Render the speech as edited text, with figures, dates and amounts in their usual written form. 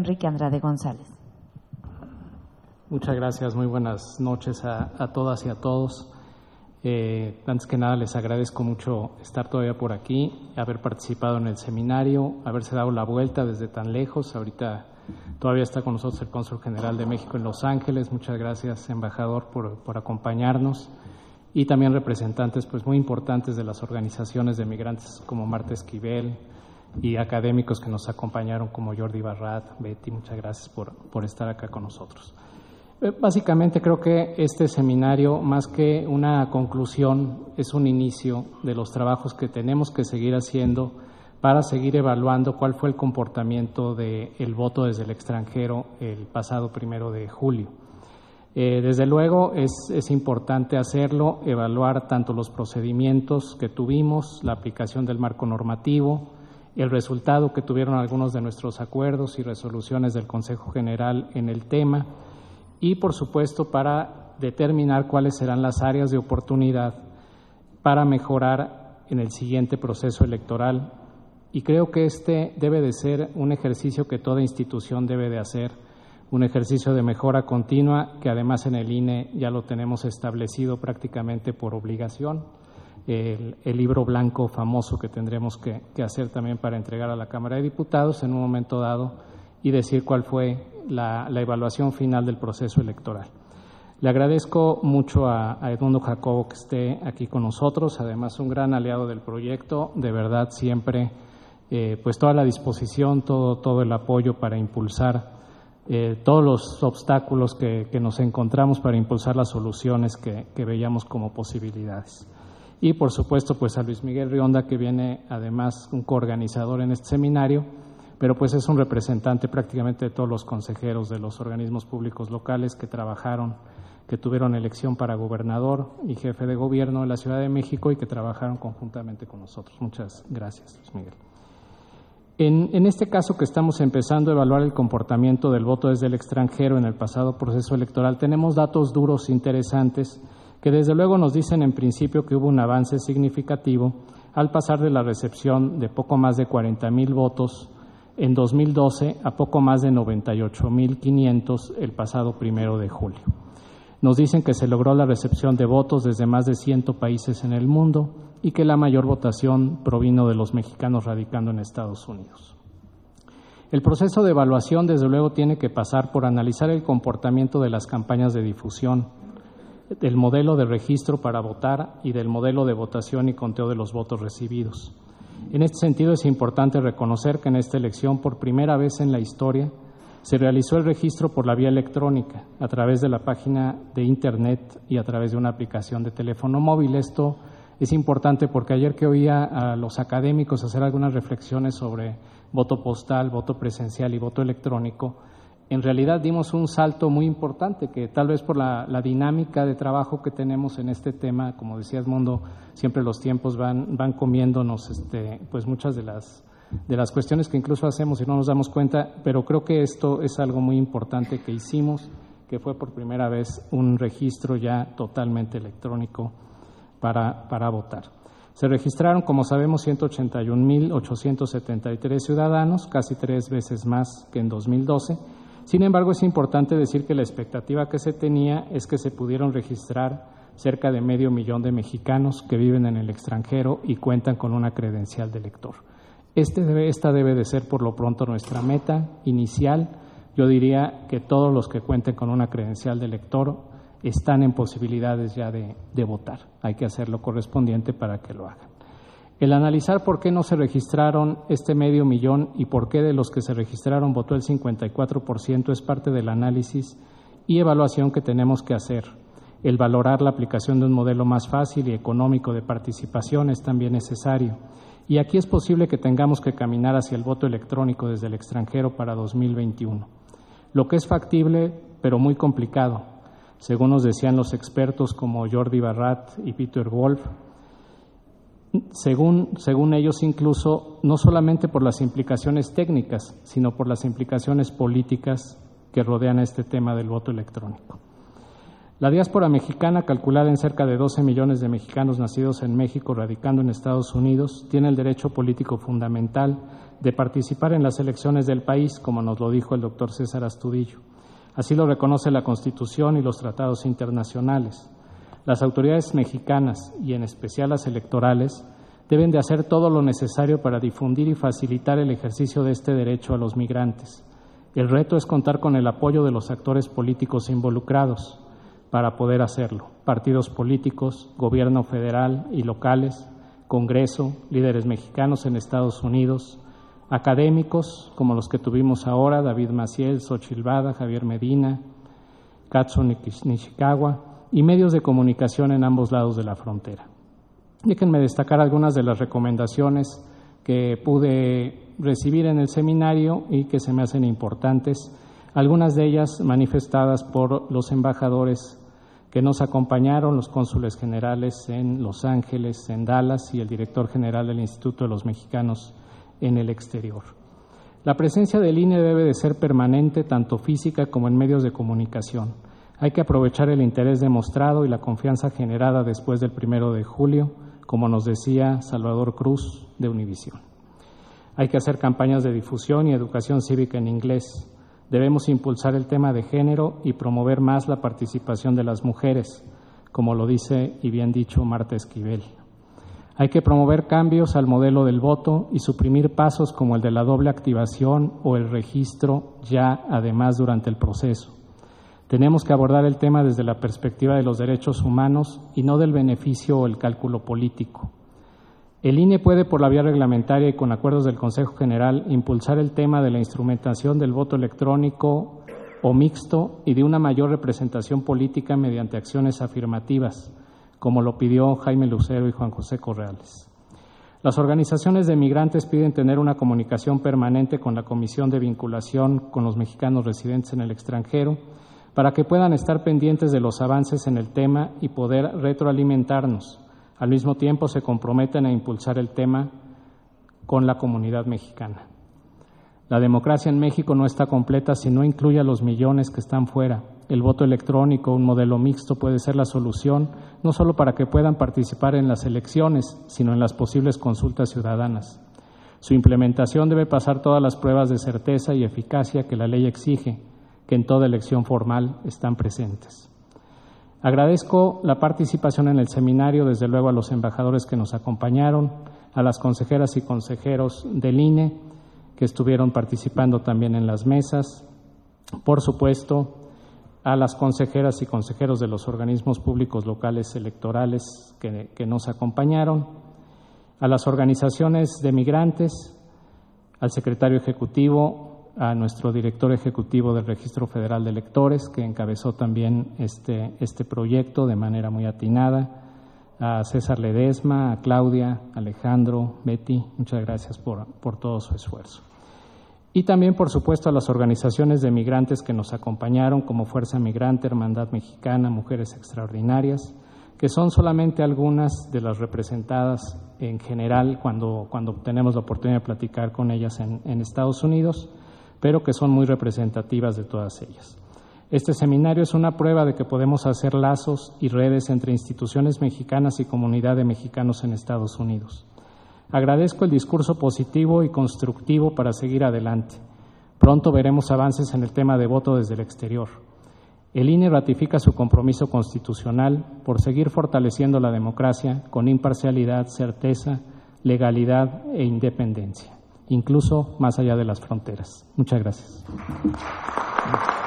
Enrique Andrade González. Muchas gracias, muy buenas noches a todas y a todos. Antes que nada les agradezco mucho estar todavía por aquí, haber participado en el seminario, haberse dado la vuelta desde tan lejos. Ahorita todavía está con nosotros el Cónsul General de México en Los Ángeles. Muchas gracias, embajador, por acompañarnos. Y también representantes pues muy importantes de las organizaciones de migrantes como Marta Esquivel y académicos que nos acompañaron como Jordi Barrat, Betty. Muchas gracias por estar acá con nosotros. Básicamente creo que este seminario, más que una conclusión, es un inicio de los trabajos que tenemos que seguir haciendo para seguir evaluando cuál fue el comportamiento del voto desde el extranjero el pasado 1 de julio. Desde luego es importante hacerlo, evaluar tanto los procedimientos que tuvimos, la aplicación del marco normativo, el resultado que tuvieron algunos de nuestros acuerdos y resoluciones del Consejo General en el tema, y, por supuesto, para determinar cuáles serán las áreas de oportunidad para mejorar en el siguiente proceso electoral. Y creo que este debe de ser un ejercicio que toda institución debe de hacer, un ejercicio de mejora continua que además en el INE ya lo tenemos establecido prácticamente por obligación. El libro blanco famoso que tendremos que hacer también para entregar a la Cámara de Diputados en un momento dado y decir cuál fue la evaluación final del proceso electoral. Le agradezco mucho a Edmundo Jacobo que esté aquí con nosotros, además un gran aliado del proyecto, de verdad siempre pues toda la disposición, todo el apoyo para impulsar todos los obstáculos que nos encontramos para impulsar las soluciones que veíamos como posibilidades. Y por supuesto pues a Luis Miguel Rionda, que viene además un coorganizador en este seminario, pero pues es un representante prácticamente de todos los consejeros de los organismos públicos locales que trabajaron, que tuvieron elección para gobernador y jefe de gobierno de la Ciudad de México y que trabajaron conjuntamente con nosotros. Muchas gracias, Luis Miguel. En este caso que estamos empezando a evaluar el comportamiento del voto desde el extranjero en el pasado proceso electoral, tenemos datos duros interesantes que desde luego nos dicen en principio que hubo un avance significativo al pasar de la recepción de poco más de 40,000 votos en 2012 a poco más de 98,500 el pasado 1 de julio. Nos dicen que se logró la recepción de votos desde más de 100 países en el mundo y que la mayor votación provino de los mexicanos radicando en Estados Unidos. El proceso de evaluación, desde luego, tiene que pasar por analizar el comportamiento de las campañas de difusión, del modelo de registro para votar y del modelo de votación y conteo de los votos recibidos. En este sentido, es importante reconocer que en esta elección, por primera vez en la historia, se realizó el registro por la vía electrónica, a través de la página de Internet y a través de una aplicación de teléfono móvil. Esto es importante porque ayer que oía a los académicos hacer algunas reflexiones sobre voto postal, voto presencial y voto electrónico, en realidad dimos un salto muy importante que tal vez por la dinámica de trabajo que tenemos en este tema, como decía Edmundo, siempre los tiempos van comiéndonos pues muchas de las cuestiones que incluso hacemos y no nos damos cuenta, pero creo que esto es algo muy importante que hicimos, que fue por primera vez un registro ya totalmente electrónico para votar. Se registraron, como sabemos, 181,873 ciudadanos, casi 3 veces más que en 2012. Sin embargo, es importante decir que la expectativa que se tenía es que se pudieron registrar cerca de 500,000 de mexicanos que viven en el extranjero y cuentan con una credencial de elector. Esta debe de ser por lo pronto nuestra meta inicial. Yo diría que todos los que cuenten con una credencial de elector están en posibilidades ya de votar. Hay que hacer lo correspondiente para que lo hagan. El analizar por qué no se registraron 500,000 y por qué de los que se registraron votó el 54% es parte del análisis y evaluación que tenemos que hacer. El valorar la aplicación de un modelo más fácil y económico de participación es también necesario. Y aquí es posible que tengamos que caminar hacia el voto electrónico desde el extranjero para 2021. Lo que es factible, pero muy complicado, según nos decían los expertos como Jordi Barrat y Peter Wolf, según ellos incluso, no solamente por las implicaciones técnicas, sino por las implicaciones políticas que rodean este tema del voto electrónico. La diáspora mexicana, calculada en cerca de 12 millones de mexicanos nacidos en México radicando en Estados Unidos, tiene el derecho político fundamental de participar en las elecciones del país, como nos lo dijo el doctor César Astudillo. Así lo reconoce la Constitución y los tratados internacionales. Las autoridades mexicanas, y en especial las electorales, deben de hacer todo lo necesario para difundir y facilitar el ejercicio de este derecho a los migrantes. El reto es contar con el apoyo de los actores políticos involucrados para poder hacerlo: partidos políticos, gobierno federal y locales, Congreso, líderes mexicanos en Estados Unidos, académicos como los que tuvimos ahora, David Maciel, Xochitl Bada, Javier Medina, Katsu Nishikawa, y medios de comunicación en ambos lados de la frontera. Déjenme destacar algunas de las recomendaciones que pude recibir en el seminario y que se me hacen importantes, algunas de ellas manifestadas por los embajadores que nos acompañaron, los cónsules generales en Los Ángeles, en Dallas, y el director general del Instituto de los Mexicanos en el exterior. La presencia del INE debe de ser permanente, tanto física como en medios de comunicación. Hay que aprovechar el interés demostrado y la confianza generada después del 1 de julio, como nos decía Salvador Cruz de Univisión. Hay que hacer campañas de difusión y educación cívica en inglés. Debemos impulsar el tema de género y promover más la participación de las mujeres, como lo dice y bien dicho Marta Esquivel. Hay que promover cambios al modelo del voto y suprimir pasos como el de la doble activación o el registro ya, además, durante el proceso. Tenemos que abordar el tema desde la perspectiva de los derechos humanos y no del beneficio o el cálculo político. El INE puede, por la vía reglamentaria y con acuerdos del Consejo General, impulsar el tema de la instrumentación del voto electrónico o mixto y de una mayor representación política mediante acciones afirmativas, como lo pidió Jaime Lucero y Juan José Corrales. Las organizaciones de migrantes piden tener una comunicación permanente con la Comisión de Vinculación con los mexicanos residentes en el extranjero, para que puedan estar pendientes de los avances en el tema y poder retroalimentarnos. Al mismo tiempo, se comprometen a impulsar el tema con la comunidad mexicana. La democracia en México no está completa si no incluye a los millones que están fuera. El voto electrónico, un modelo mixto, puede ser la solución, no solo para que puedan participar en las elecciones, sino en las posibles consultas ciudadanas. Su implementación debe pasar todas las pruebas de certeza y eficacia que la ley exige, que en toda elección formal están presentes. Agradezco la participación en el seminario, desde luego a los embajadores que nos acompañaron, a las consejeras y consejeros del INE que estuvieron participando también en las mesas, por supuesto, a las consejeras y consejeros de los organismos públicos locales electorales que nos acompañaron, a las organizaciones de migrantes, al secretario ejecutivo, a nuestro director ejecutivo del Registro Federal de Electores, que encabezó también este proyecto de manera muy atinada, a César Ledesma, a Claudia, Alejandro, Betty, muchas gracias por todo su esfuerzo. Y también, por supuesto, a las organizaciones de migrantes que nos acompañaron, como Fuerza Migrante, Hermandad Mexicana, Mujeres Extraordinarias, que son solamente algunas de las representadas en general cuando tenemos la oportunidad de platicar con ellas en Estados Unidos, pero que son muy representativas de todas ellas. Este seminario es una prueba de que podemos hacer lazos y redes entre instituciones mexicanas y comunidad de mexicanos en Estados Unidos. Agradezco el discurso positivo y constructivo para seguir adelante. Pronto veremos avances en el tema de voto desde el exterior. El INE ratifica su compromiso constitucional por seguir fortaleciendo la democracia con imparcialidad, certeza, legalidad e independencia, incluso más allá de las fronteras. Muchas gracias.